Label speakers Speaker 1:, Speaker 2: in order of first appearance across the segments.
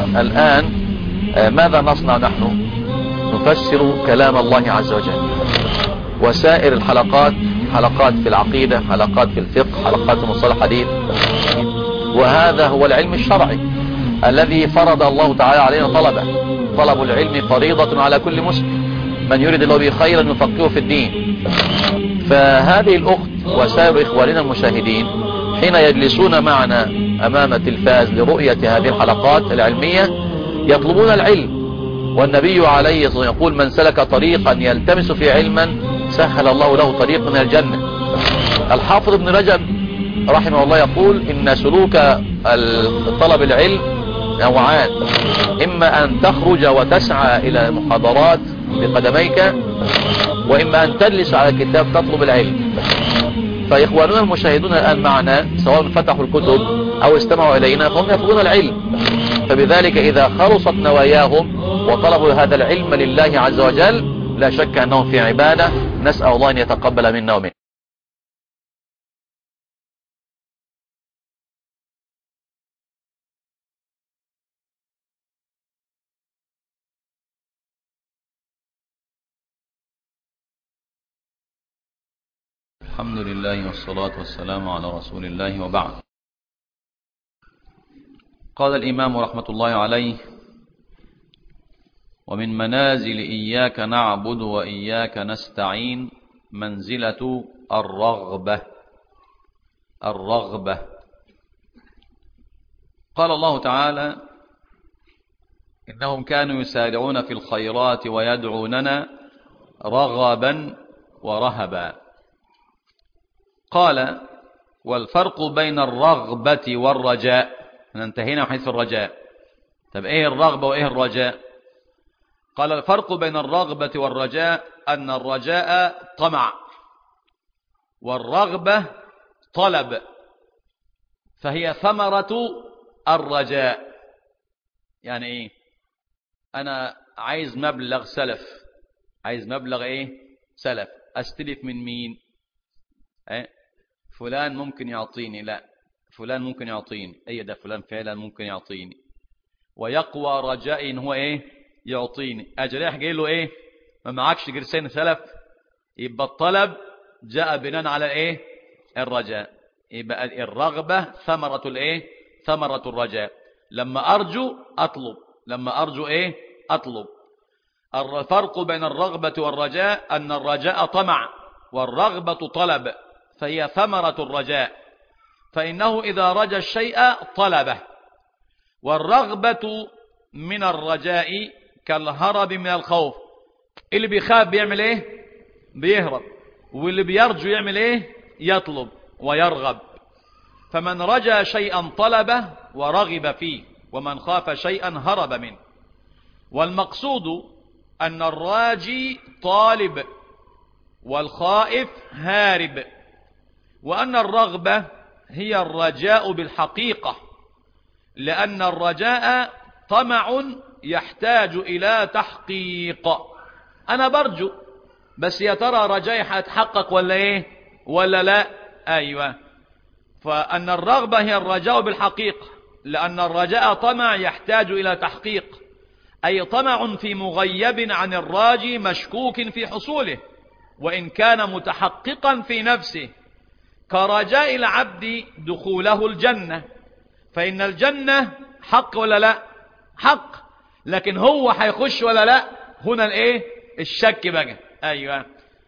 Speaker 1: الآن ماذا نصنع نحن؟ نفسر كلام الله عز وجل، وسائر الحلقات حلقات في العقيدة، حلقات في الفقه، حلقات في مصطلح الحديث. وهذا هو العلم الشرعي الذي فرض الله تعالى علينا طلبه. طلب العلم فريضة على كل مسلم، من يريد الله به خيرا يفقهه في الدين. فهذه الأخت وسائر إخواننا المشاهدين حين يجلسون معنا أمام التلفاز لرؤية هذه الحلقات العلمية يطلبون العلم. والنبي عليه الصلاة والسلام يقول: من سلك طريقا يلتمس فيه علما سهل الله له طريقا إلى الجنة. الحافظ ابن رجب رحمه الله يقول: إن سلوك طلب العلم نوعان، إما أن تخرج وتسعى إلى محاضرات بقدميك، وإما أن تجلس على كتاب تطلب العلم. فإخواننا المشاهدون الآن معنا سواء فتحوا الكتب أو استمعوا إلينا فهم يطلبون العلم. فبذلك إذا خلصت نواياهم وطلبوا هذا العلم لله عز وجل لا شك أنهم في عبادة، نسأل الله أن يتقبل منا ومنهم. الحمد لله والصلاة والسلام على رسول الله، وبعد. قال الإمام رحمة الله عليه: ومن منازل إياك نعبد وإياك نستعين منزلة الرغبة. الرغبة. قال الله تعالى: إنهم كانوا يسارعون في الخيرات ويدعوننا رغبا ورهبا. قال: والفرق بين الرغبة والرجاء. انتهينا من حيث الرجاء. طب ايه الرغبة وايه الرجاء؟ قال: الفرق بين الرغبة والرجاء أن الرجاء طمع والرغبة طلب، فهي ثمرة الرجاء. يعني ايه؟ انا عايز مبلغ سلف، عايز مبلغ ايه؟ سلف. استلف من مين؟ فلان ممكن يعطيني، لا فلان ممكن يعطيني، اي ده فلان فعلا ممكن يعطيني، ويقوى رجائي ان هو ايه؟ يعطيني. اجريح جاي له ايه؟ ما معكش جرسين سلف، يبقى الطلب جاء بناء على ايه؟ الرجاء. يبقى الرغبة ثمرة الايه؟ ثمرة الرجاء. لما ارجو اطلب، لما ارجو ايه؟ اطلب. الفرق بين الرغبة والرجاء أن الرجاء طمع والرغبة طلب، فهي ثمرة الرجاء. فإنه إذا رجى الشيء طلبه. والرغبة من الرجاء كالهرب من الخوف. اللي بيخاف بيعمل ايه؟ بيهرب. واللي بيرجو يعمل ايه؟ يطلب ويرغب. فمن رجى شيئا طلبه ورغب فيه، ومن خاف شيئا هرب منه. والمقصود أن الراجي طالب والخائف هارب، وأن الرغبة هي الرجاء بالحقيقة، لأن الرجاء طمع يحتاج إلى تحقيق. أنا برجو، بس يا ترى رجائي هيتحقق ولا إيه؟ ولا لا؟ أيوة. فأن الرغبة هي الرجاء بالحقيقة، لأن الرجاء طمع يحتاج إلى تحقيق، أي طمع في مغيب عن الراجي مشكوك في حصوله وإن كان متحققا في نفسه، كرجاء العبد دخوله الجنة. فإن الجنة حق ولا لا؟ حق، لكن هو هيخش ولا لا؟ هنا الايه؟ الشك بقى. ايوه.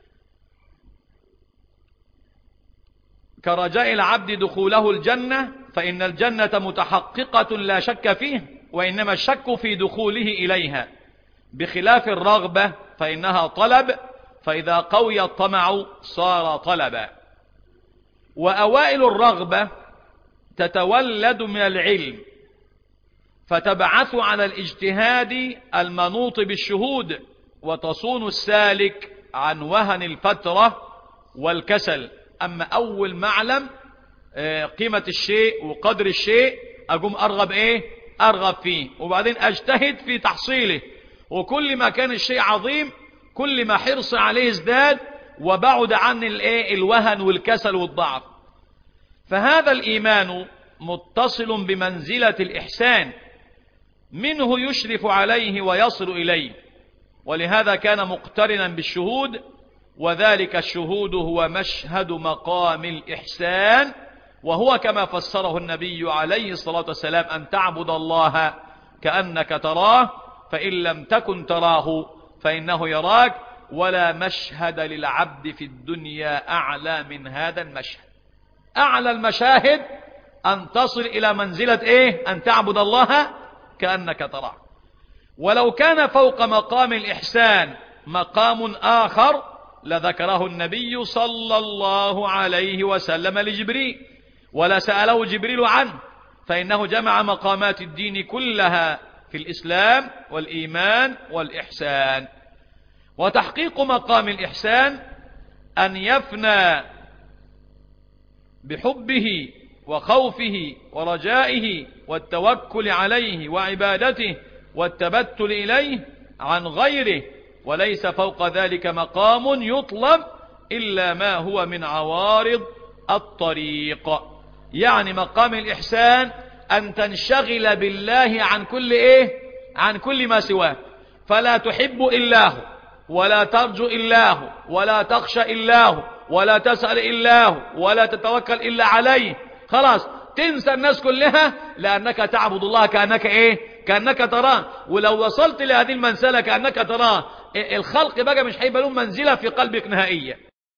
Speaker 1: كرجاء العبد دخوله الجنة، فإن الجنة متحققة لا شك فيه، وإنما الشك في دخوله إليها، بخلاف الرغبة فإنها طلب، فإذا قوي الطمع صار طلبا. وأوائل الرغبة تتولد من العلم، فتبعث على الاجتهاد المنوط بالشهود، وتصون السالك عن وهن الفترة والكسل. أما أول معلم قيمة الشيء وقدر الشيء أقوم أرغب إيه؟ أرغب فيه، وبعدين أجتهد في تحصيله. وكل ما كان الشيء عظيم كل ما حرص عليه ازداد، وبعد عن الوهن والكسل والضعف. فهذا الإيمان متصل بمنزلة الإحسان،
Speaker 2: منه يشرف عليه ويصل إليه، ولهذا كان مقترنا بالشهود، وذلك الشهود هو مشهد مقام الإحسان، وهو كما فسره النبي عليه الصلاة والسلام أن تعبد الله كأنك تراه، فإن لم تكن تراه فإنه يراك. ولا مشهد للعبد في الدنيا أعلى من هذا المشهد. أعلى المشاهد أن تصل إلى منزلة أن تعبد الله كأنك تراه. ولو كان فوق مقام الإحسان مقام آخر لذكره النبي صلى الله عليه وسلم لجبريل، ولا سأله جبريل عنه، فإنه جمع مقامات الدين كلها في الإسلام والإيمان والإحسان. وتحقيق مقام الإحسان أن يفنى بحبه وخوفه ورجائه والتوكل عليه وعبادته والتبتل إليه عن غيره، وليس فوق ذلك مقام يطلب إلا ما هو من عوارض الطريق. يعني مقام الإحسان أن تنشغل بالله عن كل ما سواه، فلا تحب إلا هو، ولا ترجو إلا هو، ولا تخشى إلا هو، ولا تسأل إلا هو، ولا تتوكل إلا عليه. خلاص تنسى الناس كلها، لأنك تعبد الله كأنك تراه. ولو وصلت لهذه المنزلة كأنك تراه، الخلق بقى مش هيبقى لهم منزلة في قلبك نهائيا.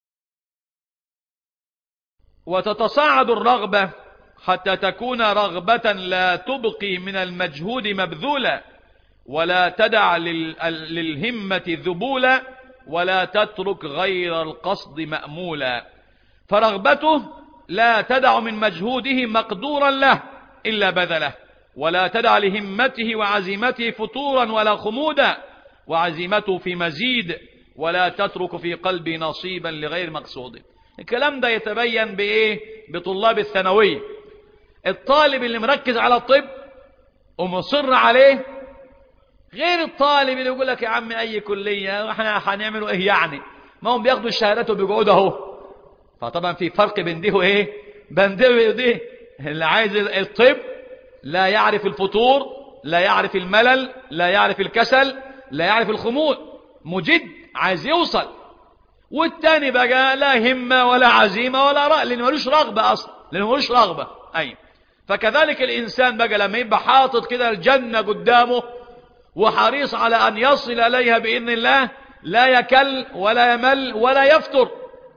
Speaker 2: وتتصاعد الرغبة حتى تكون رغبة لا تبقي من المجهود مبذولا، ولا تدع للهمة ذبولا، ولا تترك غير القصد مأمولا. فرغبته لا تدع من مجهوده مقدورا له إلا بذله، ولا تدع لهمته وعزيمته فتورا ولا خمودا، وعزيمته في مزيد، ولا تترك في قلبه نصيبا لغير مقصود. الكلام ده يتبين بطلاب الثانوية. الطالب اللي مركز على الطب ومصر عليه غير الطالب اللي يقول لك يا عم أي كلية واحنا هنعملوا يعني، ما هم بياخدوا الشهادات وبيقعدوا اهو. فطبعا في فرق بين دي بين دي. اللي عايز الطب لا يعرف الفتور، لا يعرف الملل، لا يعرف الكسل، لا يعرف الخمول، مجد عايز يوصل. والتاني بقى لا همة ولا عزيمة ولا رأي، لأنه ملوش رغبة أصلا، لأنه ملوش رغبة. فكذلك الإنسان بقى لما يبقى حاطط كده الجنة قدامه وحريص على أن يصل إليها بإذن الله، لا يكل ولا يمل ولا يفتر.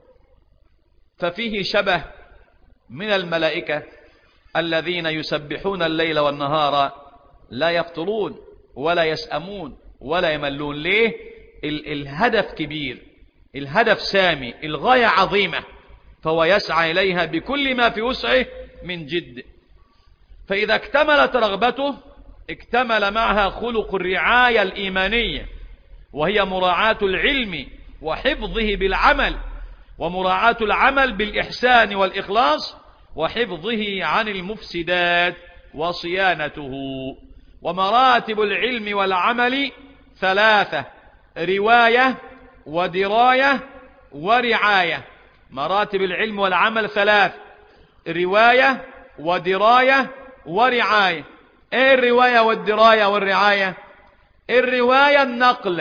Speaker 2: ففيه شبه من الملائكة الذين يسبحون الليل والنهار لا يفترون ولا يسأمون ولا يملون. ليه؟ الهدف كبير، الهدف سامي، الغاية عظيمة، فهو يسعى إليها بكل ما في وسعه من جد. فإذا اكتملت رغبته اكتمل معها خلق الرعاية الإيمانية، وهي مراعاة العلم وحفظه بالعمل، ومراعاة العمل بالإحسان والإخلاص، وحفظه عن المفسدات وصيانته. ومراتب العلم والعمل ثلاثة: رواية ودراية ورعاية. مراتب العلم والعمل ثلاث: رواية ودراية ورعاية. ايه الرواية والدراية والرعاية؟ الرواية النقل،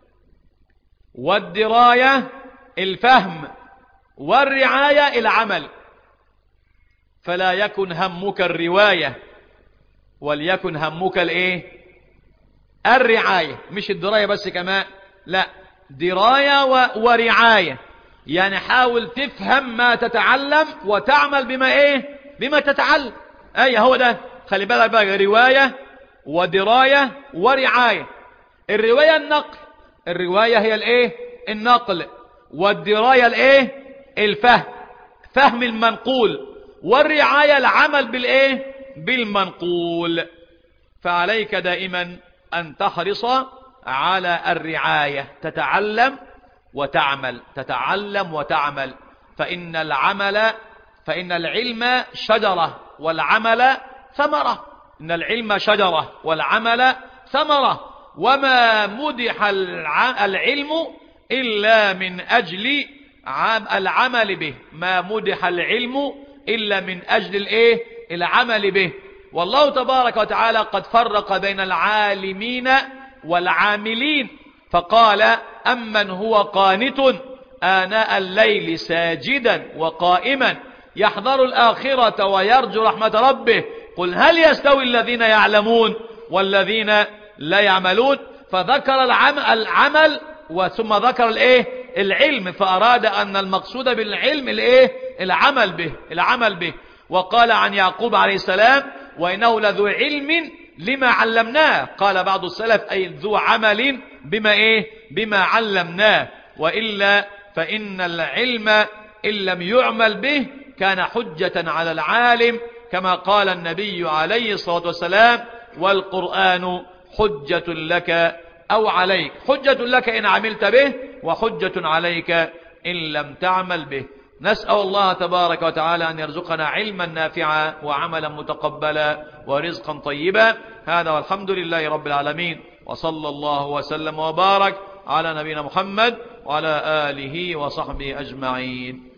Speaker 2: والدراية الفهم، والرعاية العمل. فلا يكن همك الرواية، وليكن همك الرعاية، مش الدراية بس كمان، لا، دراية ورعاية. يعني حاول تفهم ما تتعلم وتعمل بما تتعلم. هو ده. خلي بالك بقى، رواية ودراية ورعاية. الرواية النقل، الرواية هي النقل، والدراية الفهم، فهم المنقول، والرعاية العمل بالمنقول. فعليك دائما أن تحرص على الرعاية، تتعلم وتعمل، تتعلم وتعمل. فإن العلم شجرة والعمل ثمرة. إن العلم شجرة والعمل ثمرة. وما مدح العلم إلا من أجل العمل به. ما مدح العلم إلا من أجل العمل به. والله تبارك وتعالى قد فرق بين العالمين والعاملين، فقال أمن هو قانت آناء الليل ساجدا وقائما يحذر الآخرة ويرجو رحمة ربه قل هل يستوي الذين يعلمون والذين لا يعملون. فذكر العمل ثم ذكر العلم، فأراد أن المقصود بالعلم العمل به. وقال عن يعقوب عليه السلام وإنه لذو علم لما علمناه، قال بعض السلف أي ذو عمل بما علمناه، وإلا فإن العلم إن لم يعمل به كان حجة على العالم، كما قال النبي عليه الصلاة والسلام والقرآن حجة لك أو عليك، حجة لك إن عملت به وحجة عليك إن لم تعمل به. نسأل الله تبارك وتعالى أن يرزقنا علما نافعا وعملا متقبلا ورزقا طيبا. هذا والحمد لله رب العالمين، وصلى الله وسلم وبارك على نبينا محمد وعلى آله وصحبه أجمعين.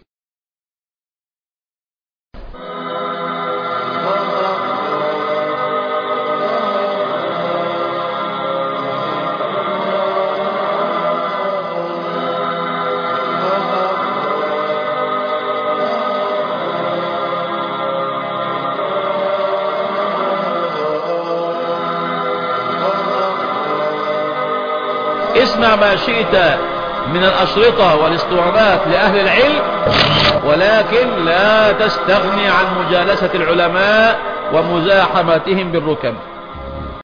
Speaker 2: اسمع ما شئت من الأشرطة والاسطوانات لأهل العلم، ولكن لا تستغني عن مجالسة العلماء ومزاحمتهم بالركب.